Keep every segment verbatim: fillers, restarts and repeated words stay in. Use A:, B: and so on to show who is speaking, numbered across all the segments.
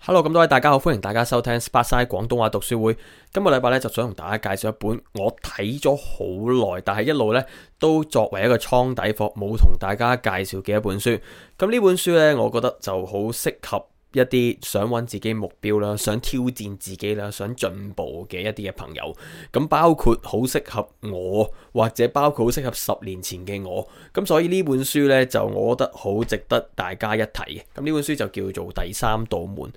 A: Hello，咁多位大家好，歡迎大家收聽 Sparkside 廣東話讀書會。今個禮拜咧就想同大家介紹一本我睇咗好耐，但係一路咧都作為一個倉底貨冇同大家介紹嘅一本書。咁呢本書咧，我覺得就好適合一啲想揾自己目標啦，想挑戰自己啦，想進步嘅一啲嘅朋友。咁包括好適合我，或者包括好適合十年前嘅我。咁所以呢本書咧就我覺得好值得大家一提嘅。咁呢本書就叫做第三道門。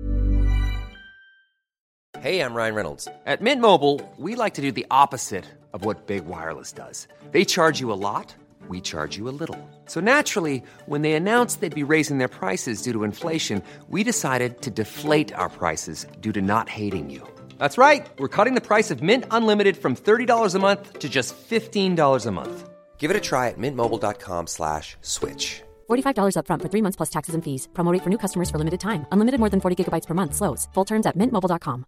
B: Hey, I'm Ryan Reynolds. At Mint Mobile, we like to do the opposite of what Big Wireless does. They charge you a lot, we charge you a little. So naturally, when they announced they'd be raising their prices due to inflation, we decided to deflate our prices due to not hating you. That's right. We're cutting the price of Mint Unlimited from thirty dollars a month to just fifteen dollars a month. Give it a try at mintmobile.com slash switch.
C: forty-five dollars up front for three months plus taxes and fees. Promo rate for new customers for limited time. Unlimited more than forty gigabytes per month. Slows full terms at mint mobile dot com.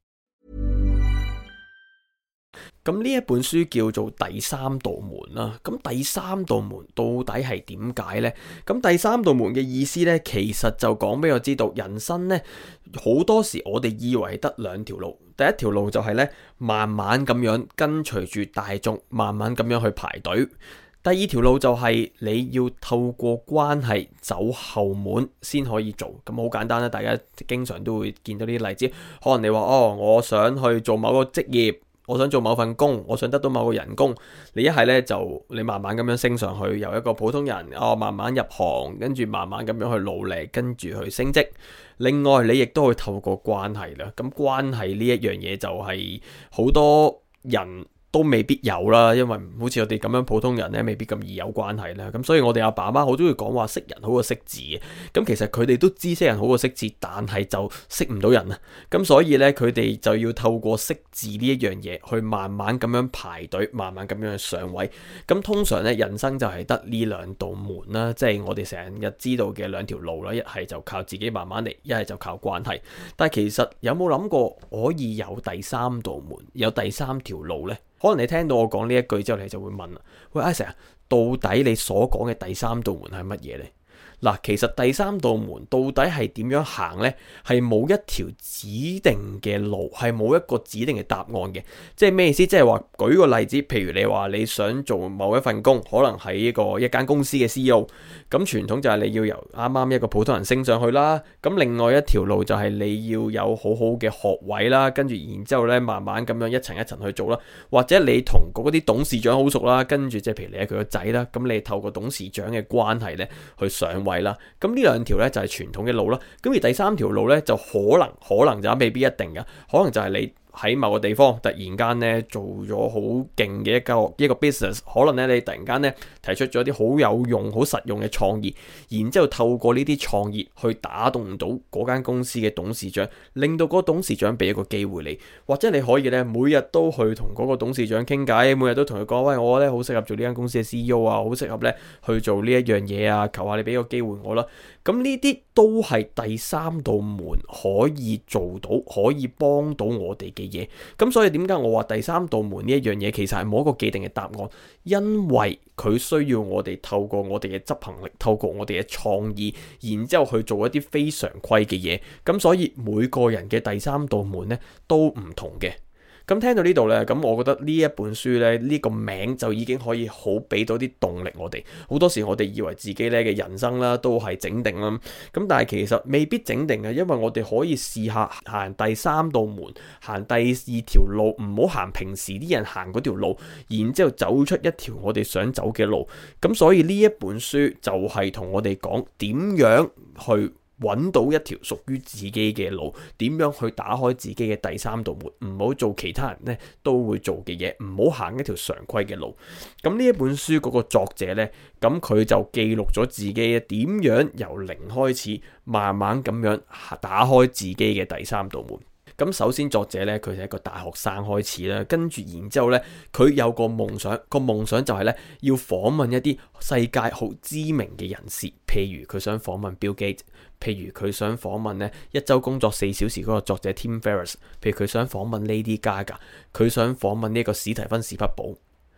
A: 咁呢一本書叫做第三道門啦。咁第三道門到底係點解呢？咁第三道門嘅意思呢，其實就講俾我知道，人生呢，好多時我哋以為得兩條路。第一條路就係呢，慢慢咁樣跟隨住大眾，慢慢咁樣去排隊。第二條路就係你要透過關係走後門先可以做。咁好簡單啦，大家經常都會見到呢啲例子。可能你話哦，我想去做某個職業。我想做某份工，我想得到某個人工，你一係咧就你慢慢咁樣升上去，由一個普通人哦慢慢入行，跟住慢慢咁樣去努力，跟住去升職。另外你亦都可以透過關係啦，咁關係呢一樣嘢就係好多人都未必有啦，因為好似我哋咁樣普通人咧，未必咁易有關係啦。咁所以我哋阿爸阿媽好中意講話識人好過識字嘅。咁其實佢哋都知識人好過識字，但係就識唔到人啊。咁所以咧，佢哋就要透過識字呢一樣嘢，去慢慢咁樣排隊，慢慢咁樣去上位。咁通常咧，人生就係得呢兩道門啦，即係我哋成日知道嘅兩條路啦。一係就靠自己慢慢嚟，一係就靠關係。但係其實有冇諗過可以有第三道門，有第三條路呢？可能你聽到我講呢一句之後，你就會問啦：喂，阿 Sir，到底你所講嘅第三道門係乜嘢呢？嗱，其實第三道門到底係點樣行呢？係冇一條指定嘅路，係冇一個指定嘅答案嘅。即係咩意思？即係話舉個例子，譬如你話你想做某一份工，可能係一個一間公司嘅 C E O。咁傳統就係你要由啱啱一個普通人升上去啦。咁另外一條路就係你要有好好嘅學位啦，跟住然之後咧慢慢咁樣一層一層去做啦。或者你同嗰啲董事長好熟啦，跟住即係譬如你係佢個仔啦，咁你透過董事長嘅關係咧去上位啦。咁呢兩條咧就係傳統嘅路啦。咁而第三條路咧就可能可能就未必一定嘅，可能就係你喺某個地方突然間咧做咗好勁嘅一個一個 business， 可能咧你突然間咧提出咗啲好有用好實用嘅創意，然之後透過呢啲創意去打動到嗰間公司嘅董事長，令到嗰個董事長俾一個機會你，或者你可以咧每日都去同嗰個董事長傾偈，每日都同佢講，喂，我咧好適合做呢間公司嘅 C E O 啊，好適合咧去做呢一樣嘢啊，求下你俾個機會我啦。咁呢啲都係第三道門可以做到，可以幫到我哋嘅嘢。咁所以點解我話第三道門呢一樣嘢其實係冇一個既定嘅答案，因為佢需要我哋透過我哋嘅執行力，透過我哋嘅創意，然之後去做一啲非常規嘅嘢。咁所以每個人嘅第三道門呢都唔同嘅。咁聽到呢度呢，咁我覺得呢一本書呢，呢個名就已經可以好俾到啲動力我哋。好多時我哋以為自己呢嘅人生啦都係整定啦，咁但係其實未必整定嘅，因為我哋可以試下行第三道門，行第二條路，唔好行平時啲人行嗰條路，然之後走出一條我哋想走嘅路。咁所以呢一本書就係同我哋講點樣去揾到一條屬於自己嘅路，點樣去打開自己嘅第三道門，唔好做其他人咧都會做嘅嘢，唔好行一條常規嘅路。咁呢一本書嗰個作者呢，咁佢就記錄咗自己點樣由零開始，慢慢咁樣打開自己嘅第三道門。咁首先作者咧，佢係一個大學生開始啦，跟住然之後咧，佢有個夢想，個夢想就係咧要訪問一啲世界好知名嘅人士，譬如佢想訪問 Bill Gates，譬如佢想訪問咧一周工作四小時嗰個作者 Tim Ferriss，譬如佢想訪問 Lady Gaga，佢想訪問呢個史提芬史匹堡。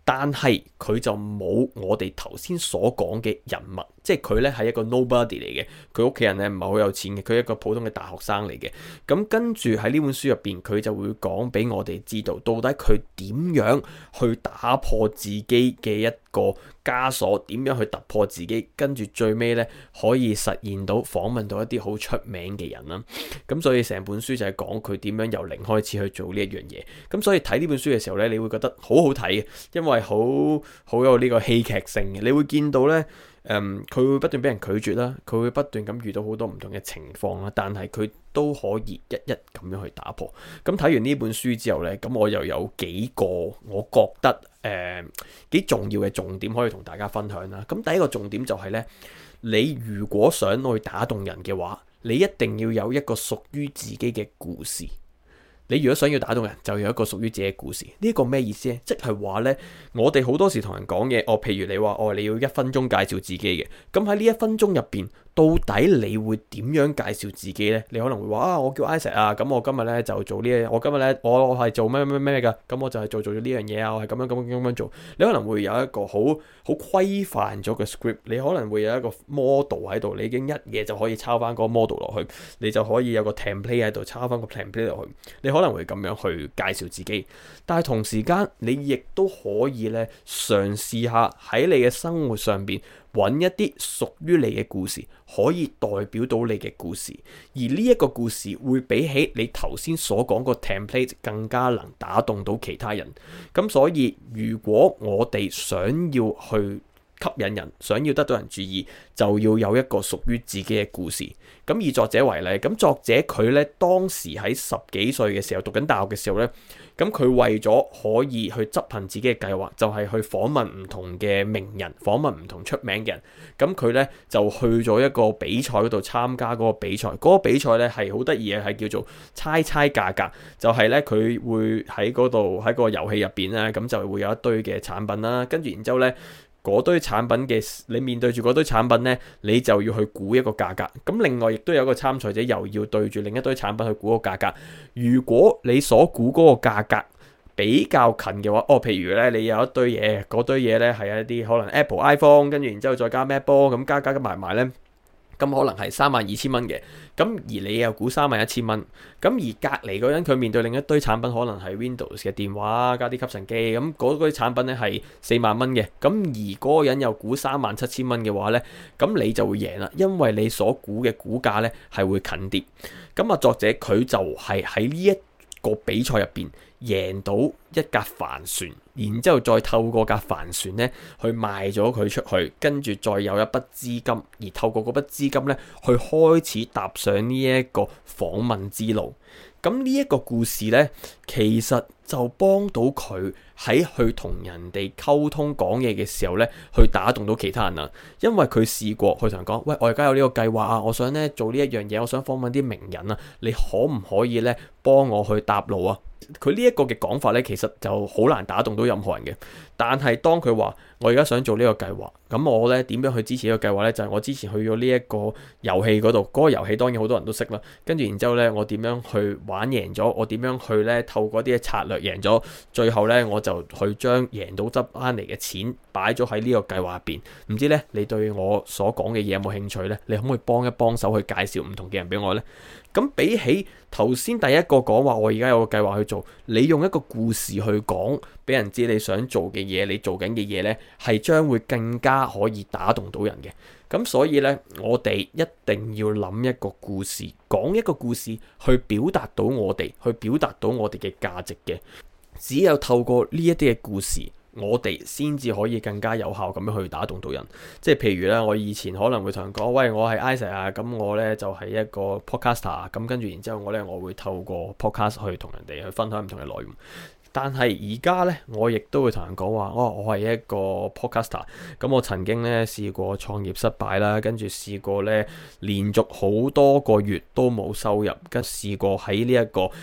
A: 但係佢就冇我哋頭先所講嘅人物，即係佢呢係一個 nobody 嚟嘅，佢屋企人呢唔係好有錢嘅，佢係一個普通嘅大學生嚟嘅。咁跟住喺呢本書入邊，佢就會講俾我哋知道，到底佢點樣去打破自己嘅一個枷鎖，點樣去突破自己，跟住最尾呢可以實現到訪問到一啲好出名嘅人啦。咁所以成本書就係講佢點樣由零開始去做呢一樣嘢。咁所以睇呢本書嘅時候呢，你會覺得好好睇嘅，因為好好有呢個戲劇性嘅。你會見到呢，嗯，佢會不斷俾人拒絕啦，佢會不斷咁遇到好多唔同嘅情況啦，但係佢都可以一一咁樣去打破。咁睇完呢本書之後呢，咁我又有幾個我覺得誒幾重要嘅重點可以同大家分享啦。咁第一個重點就係呢：你如果想去打動人嘅話，你一定要有一個屬於自己嘅故事。你如果想要打動人，就有一個屬於自己嘅故事。呢個咩意思呢？即係話呢，我哋好多時同人講嘢，哦，譬如你話，哦，你要一分鐘介紹自己嘅，咁喺呢一分鐘入邊，到底你會點樣介紹自己呢？你可能會話啊，我叫 Isaac 啊，咁我今日呢就做呢樣，我今日呢我我係做咩咩咩噶，咁我就係做做咗呢樣嘢啊，我係咁樣咁樣咁樣做。你可能會有一個好好規範咗嘅 script，你可能會有一個 model 喺度，你已經一嘢就可以抄翻嗰個 model 落去，你就可以有個 template 喺度抄翻個 template 落去，你可能會咁樣去介紹自己。但係同時間，你亦都可以呢嘗試下喺你嘅生活上邊揾一啲屬於你嘅故事，可以代表到你嘅故事，而呢一個故事會比起你頭先所講個 template 更加能打動到其他人。咁所以如果我哋想要去吸引人，想要得到人注意，就要有一個屬於自己嘅故事。咁以作者為例，咁作者佢呢當時喺十幾歲嘅時候讀緊大學嘅時候呢，咁佢為咗可以去執行自己嘅計劃，就係去訪問唔同嘅名人，訪問唔同出名嘅人。咁佢呢就去咗一個比賽嗰度參加嗰個比賽，嗰個比賽呢係好得意嘅，係叫做猜猜價格。就係呢，佢會喺嗰度喺個遊戲入邊呢，咁就會有一堆嘅產品啦，跟住然之後呢，嗰堆產品嘅你面對住嗰堆產品呢，你就要去估一個價格。咁另外亦都有一個參賽者又要對住另一堆產品去估個價格。如果你所估嗰個價格比較近嘅話，哦，譬如咧你有一堆嘢，嗰堆嘢呢係一啲可能 Apple iPhone， 跟住然之後再加 MacBook，咁加加加埋埋呢，咁可能係三萬二千蚊嘅。咁而你又估三萬一千蚊，咁而隔離嗰人佢面對另一堆產品，可能係 Windows 嘅電話加啲吸塵機，咁嗰堆產品咧係四萬蚊嘅，咁而嗰個人又估三萬七千蚊嘅話咧，咁你就會贏啦，因為你所估嘅估價咧係會近啲。咁啊，作者佢就係喺呢一個比賽入邊贏到一架帆船，然之後再透過架帆船咧去賣咗佢出去，跟住再有一筆資金，而透過嗰筆資金咧去開始踏上呢一個訪問之路。咁呢一個故事呢，其實就幫到佢喺去同人哋溝通講嘢嘅時候呢，去打動到其他人啊。因為佢試過去同人講，喂，我而家有呢個計劃啊，我想呢做呢一樣嘢，我想訪問啲名人啊，你可唔可以呢幫我去搭路啊？佢呢一個嘅講法呢，其實就好難打動到任何人嘅。但係當佢話我而家想做呢個計劃，咁我呢點樣去支持呢個計劃呢？就係我之前去咗呢一個遊戲嗰度，嗰個遊戲當然好多人都識啦。跟住然之後呢，我點樣去玩贏咗？我點樣去呢透過啲策略贏咗？最後呢，我就去將贏到執翻嚟嘅錢擺咗喺呢個計劃入邊。唔知呢，你對我所講嘅嘢有冇興趣呢？你可唔可以幫一幫手去介紹唔同嘅人俾我呢？咁比起頭先第一個講話，我而家有個計劃去做，你用一個故事去講俾人知你想做嘅嘢，你做緊嘅嘢呢，係將會更加可以打動到人嘅。咁所以呢，我哋一定要諗一個故事，講一個故事去表達到我哋，去表達到我哋嘅價值嘅。只有透過呢一啲嘅故事，我哋先至可以更加有效咁樣去打動到人。即係譬如咧，我以前可能會同人講，喂，我係 Isaac 啊，咁我咧就係一個 podcaster，咁跟住然之後我咧我會透過 podcast 去同人哋去分享唔同嘅內容。但係而家咧，我亦都會同人講話，哦，我係一個 podcaster，咁我曾經咧試過創業失敗啦，跟住試過咧連續好多個月都冇收入，跟試過喺呢一個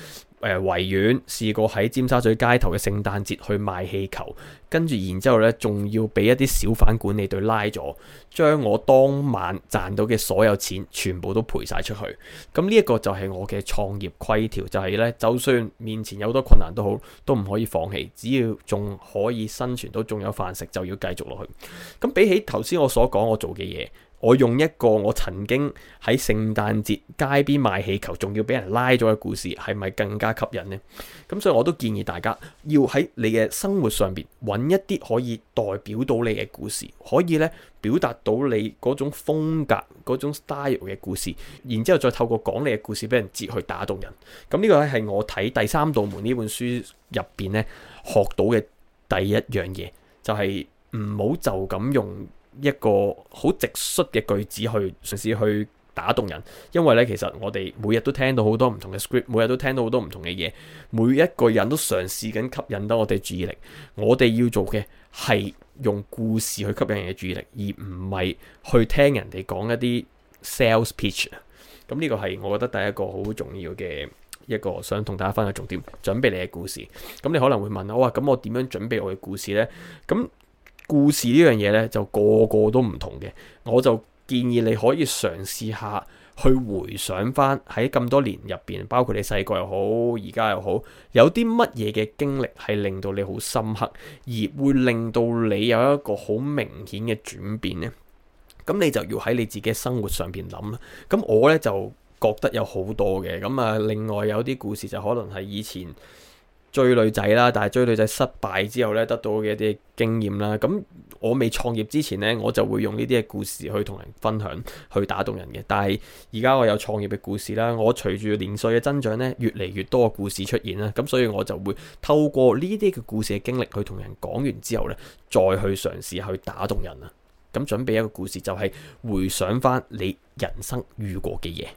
A: 誒維園，試過喺尖沙咀街頭嘅聖誕節去賣氣球，跟住然之後呢，仲要俾一啲小販管理隊拉咗，將我當晚賺到嘅所有錢全部都賠晒出去。咁呢一個就係我嘅創業規條，就係呢，就算面前有好多困難都好，都唔可以放棄，只要仲可以生存到，仲有飯食，就要繼續落去。咁比起頭先我所講我做嘅嘢，我用一個我曾經喺聖誕節街邊賣氣球，仲要俾人拉咗嘅故事，係咪更加吸引呢？咁所以我都建議大家要喺你嘅生活上邊揾一啲可以代表到你嘅故事，可以咧表達到你嗰種風格、嗰種 style 嘅故事，然之後再透過講你嘅故事俾人接去打動人。咁呢個咧係我睇第三道門呢本書入邊咧學到嘅第一樣嘢，就係唔好就咁用一個好直率嘅句子去嘗試去打動人，因為咧其實我哋每日都聽到好多唔同嘅 script， 每日都聽到好多唔同嘅嘢，每一個人都嘗試緊吸引到我哋注意力。我哋要做嘅係用故事去吸引人嘅注意力，而唔係去聽人哋講一啲 sales pitch。咁呢個係我覺得第一個好重要嘅一個想同大家分享重點，準備你嘅故事。咁你可能會問我話，咁我點樣準備我嘅故事呢？咁故事呢樣嘢呢，就個個都唔同嘅，我就建議你可以嘗試下去回想翻喺咁多年入邊，包括你細個又好，而家又好，有啲乜嘢嘅經歷係令到你好深刻，而會令到你有一個好明顯嘅轉變呢？咁你就要喺你自己生活上邊諗啦。咁我呢，就覺得有好多嘅，咁啊，另外有啲故事就可能係以前追女仔啦，但係追女仔失敗之後咧，得到嘅一啲經驗啦。咁我未創業之前呢，我就會用呢啲嘅故事去同人分享，去打動人嘅。但係而家我有創業嘅故事啦，我隨住年歲嘅增長呢，越嚟越多嘅故事出現啦。咁所以我就會透過呢啲嘅故事嘅經歷去同人講完之後呢，再去嘗試去打動人啊。咁準備一個故事就係回想翻你人生遇過嘅嘢。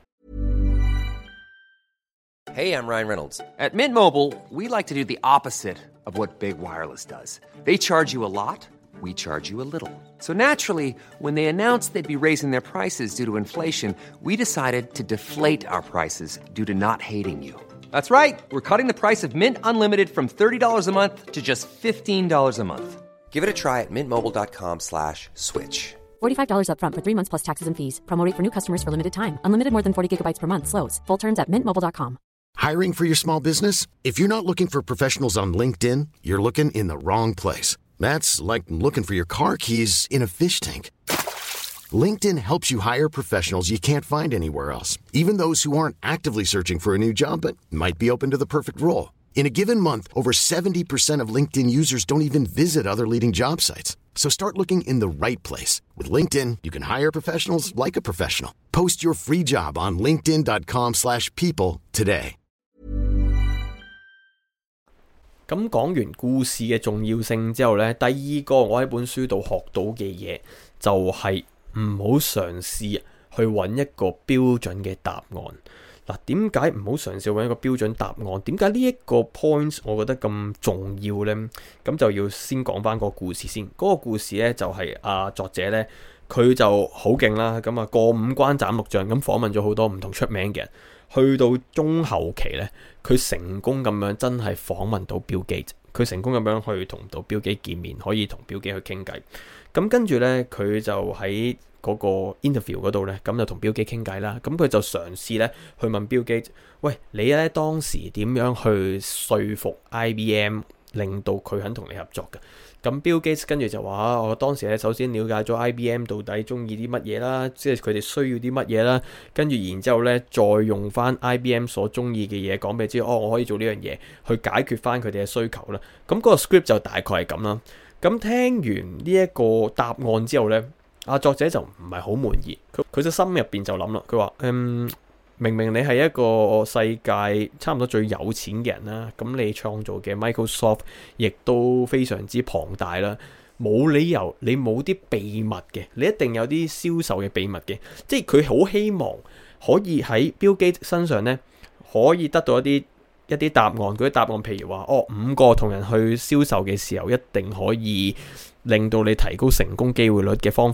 B: Hey, I'm Ryan Reynolds. At Mint Mobile, we like to do the opposite of what Big Wireless does. They charge you a lot, we charge you a little. So naturally, when they announced they'd be raising their prices due to inflation, we decided to deflate our prices due to not hating you. That's right. We're cutting the price of Mint Unlimited from thirty dollars a month to just fifteen dollars a month. Give it a try at mintmobile.com slash switch.
C: forty-five dollars up front for three months plus taxes and fees. Promo rate for new customers for limited time. Unlimited more than forty gigabytes per month slows. Full terms at mint mobile dot com.
D: Hiring for your small business? If you're not looking for professionals on LinkedIn, you're looking in the wrong place. That's like looking for your car keys in a fish tank. LinkedIn helps you hire professionals you can't find anywhere else, even those who aren't actively searching for a new job but might be open to the perfect role. In a given month, over seventy percent of LinkedIn users don't even visit other leading job sites. So start looking in the right place. With LinkedIn, you can hire professionals like a professional. Post your free job on linkedin.com slash people today.
A: 咁講完故事嘅重要性之後呢，第二個我喺本書度學到嘅嘢就係唔好嘗試去揾一個標準嘅答案。嗱，點解唔好嘗試揾一個標準答案？點解呢一個 point 我覺得咁重要呢？咁就要先講翻個故事先。嗰、那個故事呢，就係、是、啊作者呢，佢就好勁啦。咁啊過五關斬六將，咁訪問咗好多唔同出名嘅人。去到中後期呢，佢成功咁樣真係訪問到 Bill Gates， 佢成功咁樣去同到 Bill Gates 見面，可以同 Bill Gates 去傾偈。咁跟住呢，佢就喺嗰個 interview 嗰度呢，咁就同 Bill Gates 傾偈啦。咁佢就嘗試呢去問 Bill Gates，喂，你呢當時點樣去說服 I B M 令到佢肯同你合作嘅？咁 Bill Gates 跟住就話：我當時咧首先了解咗 I B M 到底中意啲乜嘢啦，即係佢哋需要啲乜嘢啦。跟住然之後咧，再用翻 I B M 所中意嘅嘢講俾你知，哦，我可以做呢樣嘢去解決翻佢哋嘅需求啦。咁嗰個 script 就大概係咁啦。咁聽完呢一個答案之後咧，阿作者就唔係好滿意，佢佢就心入邊就諗啦，佢話：嗯。明明你係一個世界差唔多最有錢嘅人啦，咁你創造嘅 Microsoft 亦都非常之龐大啦，冇理由你冇啲秘密嘅，你一定有啲銷售嘅秘密嘅，即係佢好希望可以喺 Bill Gates 身上呢，可以得到一啲一啲答案。嗰啲答案譬如話，哦，五個同人去銷售嘅時候一定可以令到你提高成功機會率嘅方法。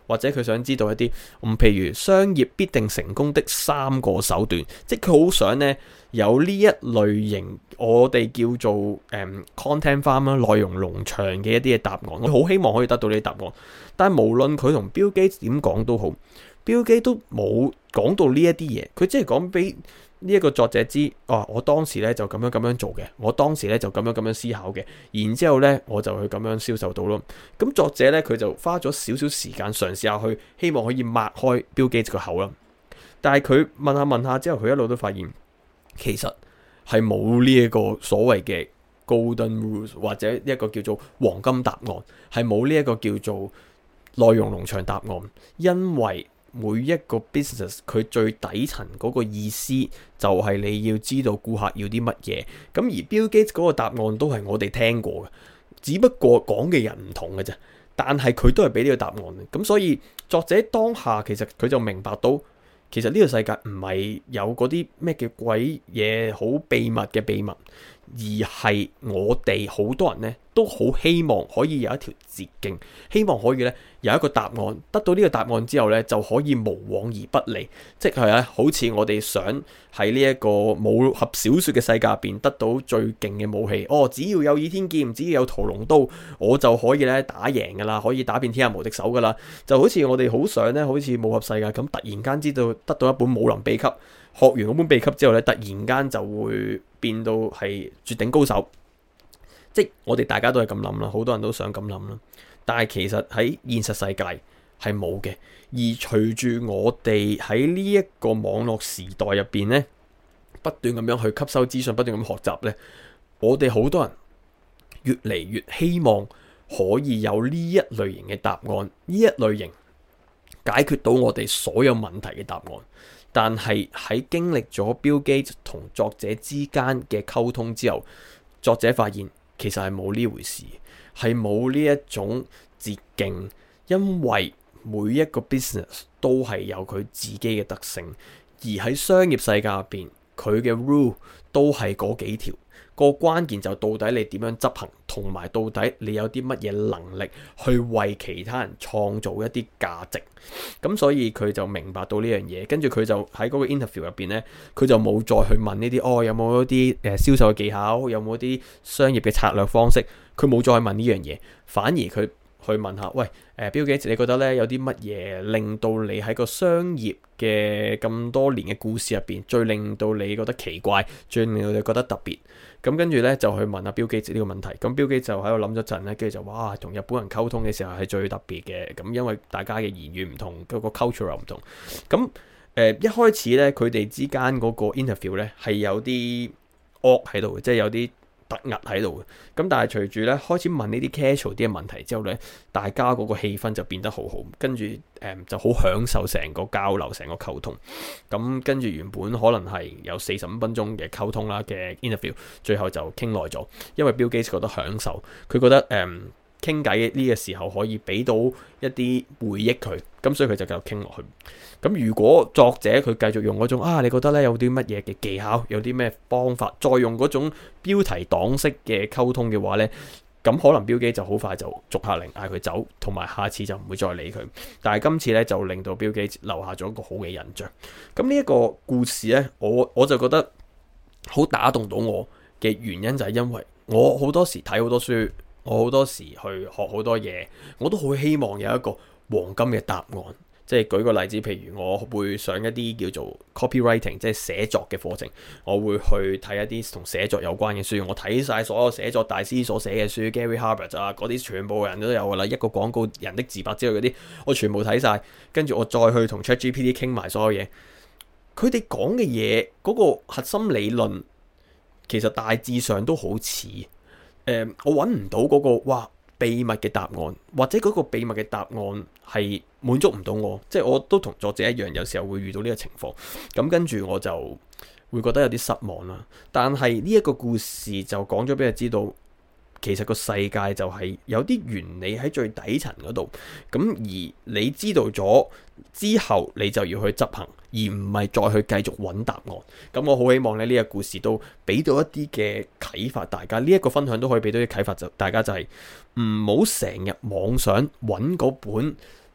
A: 或者佢想知道一啲，嗯，譬如商業必定成功的三個手段，即係佢好想呢有呢一類型我哋叫做誒、嗯、content farm 啦，內容農場嘅一啲嘅答案，我好希望可以得到呢啲答案。但係無論佢同 Bill Gates 點講都好，Bill Gates 都冇講到呢一啲嘢，佢只係講俾呢一個作者知，哦、啊，我當時咧就咁樣咁樣做嘅，我當時咧就咁樣咁樣思考嘅，然之後咧我就去咁樣銷售到咯。咁作者咧佢就花咗少少時間嘗試下去，希望可以擘開 Bill Gates 個口啦。但係佢問下問下之後，佢一路都發現其實係冇呢一個所謂嘅 golden rules 或者一個叫做黃金答案，係冇呢一個叫做內容農場答案，因為每一個 business 佢最底層嗰個意思就係你要知道顧客要啲乜嘢，咁而 Bill Gates 嗰個答案都係我哋聽過嘅，只不過講嘅人唔同嘅啫，但係佢都係俾呢個答案，咁所以作者當下其實佢就明白到，其實呢個世界唔係有嗰啲咩嘅鬼嘢好秘密嘅秘密，而係我哋好多人呢都好希望可以有一條捷徑，希望可以呢有一個答案，得到呢個答案之後呢就可以無往而不利，即係啊，好似我哋想喺呢一個武俠小說嘅世界入邊得到最勁嘅武器，哦，只要有倚天劍，只要有屠龍刀，我就可以呢打贏噶啦，可以打遍天下無敵手噶啦，就好似我哋好想呢，好似武俠世界咁，突然間知道得到一本武林秘笈，學完嗰本秘笈之後呢，突然間就會變到係絕頂高手，即係我哋大家都係咁諗啦，好多人都想咁諗啦。但係其實喺現實世界係冇嘅，而隨住我哋喺呢一個網絡時代入邊呢，不斷咁樣去吸收資訊，不斷咁學習呢，我哋好多人越嚟越希望可以有呢一類型嘅答案，呢一類型解決到我哋所有問題嘅答案。但係喺經歷咗 Bill Gates 同作者之間嘅溝通之後，作者發現其實係冇呢回事，係冇呢一種捷徑，因為每一個 business 都係有佢自己嘅特性，而喺商業世界入邊，佢嘅 rule 都係嗰幾條。個關鍵就到底你點樣執行，同埋到底你有啲乜嘢能力去為其他人創造一啲價值。咁所以佢就明白到呢樣嘢，跟住佢就喺嗰個 interview 入邊呢，佢就冇再去問呢啲哦，有冇一啲誒銷售嘅技巧，有冇一啲商業嘅策略方式，佢冇再問呢樣嘢，反而佢去問下，喂，誒，Bill Gates，你覺得呢有啲乜嘢令到你喺個商業嘅咁多年嘅故事入邊，最令到你覺得奇怪，最令到你覺得特別？咁跟住呢，就去問下 Bill Gates 呢個問題。咁 Bill Gates 就喺度諗咗陣呢，跟住就哇，同日本人溝通嘅時候係最特別嘅。咁因為大家嘅言語唔同，嗰個 culture 又唔同。咁誒、呃、一開始呢，佢哋之間嗰個 interview 呢係有啲惡喺度嘅，即係有啲突兀喺度嘅，咁但係隨住咧開始問呢啲 casual 啲嘅問題之後咧，大家嗰個氣氛就變得好好，跟住誒、嗯、就好享受成個交流、成個溝通。咁跟住原本可能係有四十五分鐘嘅溝通啦嘅 interview， 最後就傾耐咗，因為 Bill Gates 覺得享受，佢覺得誒傾偈呢個時候可以俾到一啲回憶佢，咁所以佢就繼續傾落去。咁如果作者佢繼續用嗰種啊，你覺得咧有啲乜嘢嘅技巧，有啲咩方法，再用嗰種標題黨式嘅溝通嘅話呢，咁可能Bill Gates就好快就逐客令嗌佢走，同埋下次就唔會再理佢。但係今次呢，就令到Bill Gates留下咗一個好嘅印象。咁呢一個故事呢，我我就覺得好打動到我嘅原因就係因為我好多時睇好多書，我好多時去學好多嘢，我都好希望有一個黃金嘅答案。即係舉個例子，譬如我會上一啲叫做 copywriting，即係寫作嘅課程，我會去睇一啲同寫作有關嘅書，我睇晒所有寫作大師所寫嘅書 ，Gary Halbert 啊，嗰啲全部人都有噶啦，一個廣告人的自白之類嗰啲，我全部睇晒，跟住我再去同 ChatGPT 傾埋所有嘢，佢哋講嘅嘢嗰個核心理論，其實大致上都好似，誒、呃，我揾唔到嗰、嗰個哇秘密嘅答案，或者嗰個秘密嘅答案係滿足唔到我，即係我都同作者一樣，有時候會遇到呢個情況，咁跟住我就會覺得有啲失望啦。但係呢一個故事就講咗俾佢知道，其實個世界就係有啲原理喺最底層嗰度，咁而你知道咗之後，你就要去執行，而唔係再去繼續揾答案。咁我好希望咧呢個故事都俾到一啲嘅啟發大家，呢一個分享都可以俾到啲啟發就大家，就係唔好成日妄想揾嗰本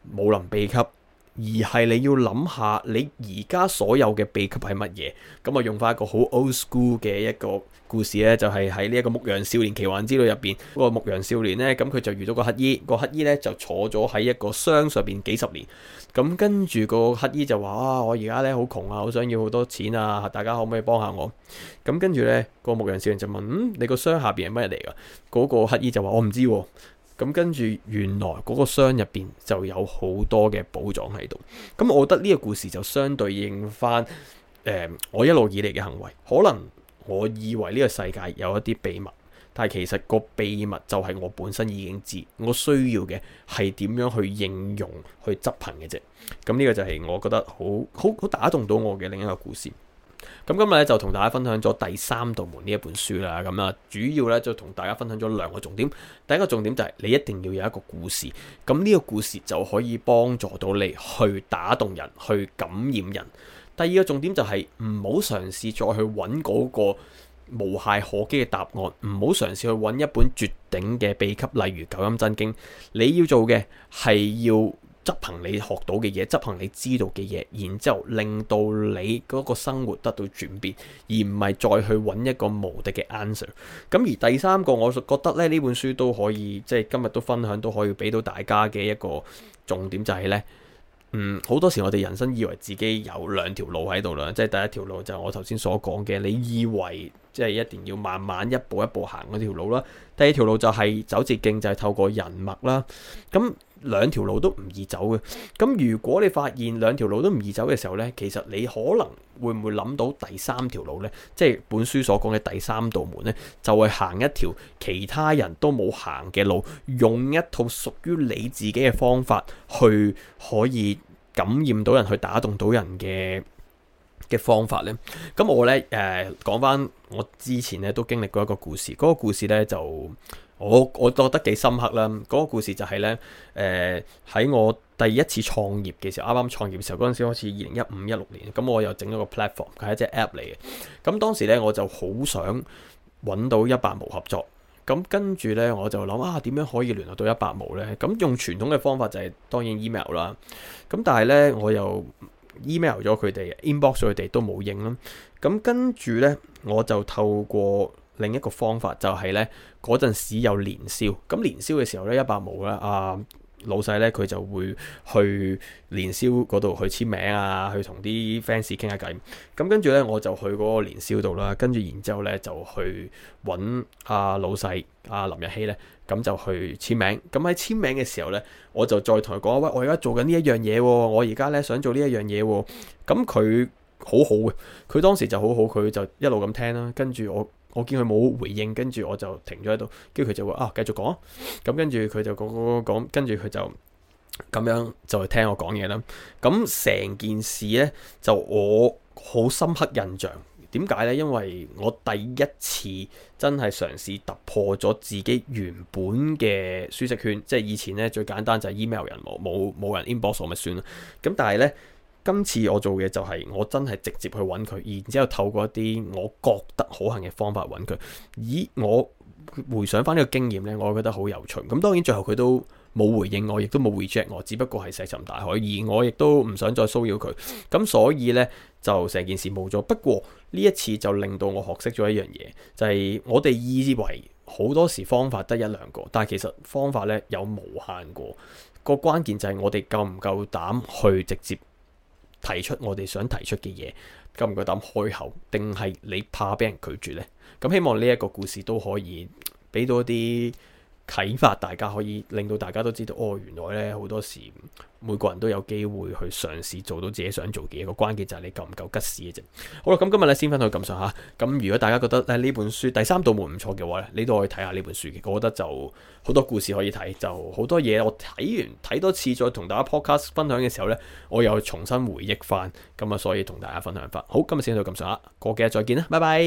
A: 武林秘笈，而係你要諗下你而家所有嘅秘笈係乜嘢。咁啊用翻一個好 old school 嘅一個故事咧，就係喺呢一個牧羊少年奇幻之旅入邊，嗰個牧羊少年咧，咁佢就遇到個乞衣，個乞衣咧就坐咗喺一個箱上邊幾十年。咁跟住個乞衣就話啊，我而家咧好窮啊，好想要好多錢啊，大家可唔可以幫下我？咁跟住咧個牧羊少年就問：嗯，你個箱下邊係乜嚟噶？嗰個乞衣就話：我唔知喎。咁跟住原來嗰個箱入邊就有好多嘅寶藏喺度。咁我覺得呢個故事就相對應翻誒、呃、我一路以嚟嘅行為，可能我以為呢個世界有一啲秘密，但係其實個秘密就係我本身已經知，我需要嘅係點樣去應用、去執行嘅啫。咁呢個就係我覺得好好好打動到我嘅另一個故事。咁今日咧就同大家分享咗第三道門呢一本書啦。咁啊，主要咧就同大家分享咗兩個重點。第一個重點就係你一定要有一個故事，咁呢個故事就可以幫助到你去打動人、去感染人。第二個重點就係唔好嘗試再去揾嗰個無懈可擊嘅答案，唔好嘗試去揾一本絕頂嘅秘笈，例如《九陰真經》。你要做嘅係要執行你學到嘅嘢，執行你知道嘅嘢，然之後令到你嗰個生活得到轉變，而唔係再去揾一個無敵嘅 answer。咁而第三個，我就覺得咧呢本書都可以，即係今日都分享都可以俾到大家嘅一個重點就係呢。嗯，好多時我哋人生以為自己有兩條路喺度啦，即係第一條路就係我頭先所講嘅，你以為即係一定要慢慢一步一步行嗰條路啦。第二條路就係走捷徑，就係透過人脈啦。咁兩條路都唔易走嘅。咁如果你發現兩條路都唔易走嘅時候呢，其實你可能會唔會諗到第三條路呢？即係本書所講嘅第三道門呢，就係行一條其他人都冇行嘅路，用一套屬於你自己嘅方法去可以感染到人，去打動到人嘅嘅方法呢。咁我呢，誒講翻我之前呢都經歷過一個故事，嗰個故事呢，就我我覺得幾深刻啦。嗰個故事就係呢，誒喺我第一次創業嘅時候，啱啱創業嘅時候，嗰陣時開始二零一五一六年，咁我又整咗個 platform，佢係一隻 app 嚟嘅。咁當時呢，我就好想揾到一百毛合作。咁跟住呢，我就諗啊，點樣可以聯絡到一百毛呢？咁用傳統嘅方法就係當然 email 啦。咁但係呢，我又 email 咗佢哋 inbox 咗佢哋都冇應啦。咁跟住呢，我就透過另一個方法，就係呢嗰陣時有年宵。咁年宵嘅時候呢，一百毛呢，啊老細呢，佢就會去年宵嗰度去簽名啊，去同啲 fans 傾下偈。咁跟住呢，我就去嗰個年宵度啦。跟住然之後呢，就去揾阿老細阿林日曦呢，咁就去簽名。咁喺簽名嘅時候呢，我就再同佢講：喂，我而家做緊呢一樣嘢喎，我而家呢想做呢一樣嘢喎。咁佢好好嘅，佢當時就好好，佢就一路咁聽啦。跟住我。我見佢冇回應，跟住我就停咗喺度，跟住佢就話啊，繼續講，咁跟住佢就講講講，跟住佢就咁樣就聽我講嘢啦。咁成件事呢，就我好深刻印象，點解呢？因為我第一次真係嘗試突破咗自己原本嘅舒適圈，即係以前呢，最簡單就係 email 人冇冇冇人 inbox 我咪算啦。咁但係呢。今次我做嘅就係我真係直接去揾佢，然之後透過一啲我覺得可行嘅方法揾佢。咦，我回想翻呢個經驗呢，我覺得好有趣。咁當然最後佢都冇回應我，亦都冇 reject 我，只不過係石沉大海，而我亦都唔想再騷擾佢。咁所以呢，就成件事冇咗。不過呢一次就令到我學識咗一樣嘢，就係我哋以為好多時方法得一兩個，但係其實方法呢有無限個。個關鍵就係我哋夠唔夠膽去直接提出我哋想提出嘅嘢，夠唔夠膽開口，定係你怕俾人拒絕呢？咁希望呢一個故事都可以俾到一啲啟發，大家可以令到大家都知道，哦，原來呢好多時每個人都有機會去嘗試做到自己想做嘅嘢，個關鍵就係你夠唔夠吉屎嘅啫。好啦，咁今日咧先分享到咁上下。咁如果大家覺得咧呢本書第三道門唔錯嘅話咧，你都可以睇下呢本書嘅。我覺得就好多故事可以睇，就好多嘢我睇完睇多次，再同大家 podcast 分享嘅時候咧，我又重新回憶翻，咁啊，所以同大家分享翻。好，今日先到咁上下，過幾日再見啦，拜拜。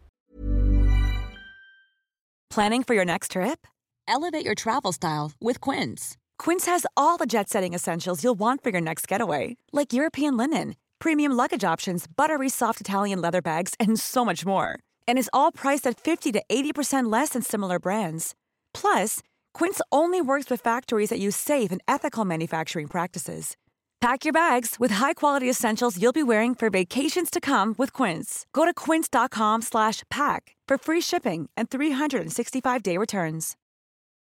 E: Planning for your next trip? Elevate your travel style with Quince. Quince has all the jet-setting essentials you'll want for your next getaway, like European linen, premium luggage options, buttery soft Italian leather bags, and so much more. And is all priced at fifty to eighty percent less than similar brands. Plus, Quince only works with factories that use safe and ethical manufacturing practices. Pack your bags with high-quality essentials you'll be wearing for vacations to come with Quince. Go to quince.com slash pack for free shipping and three sixty-five day returns.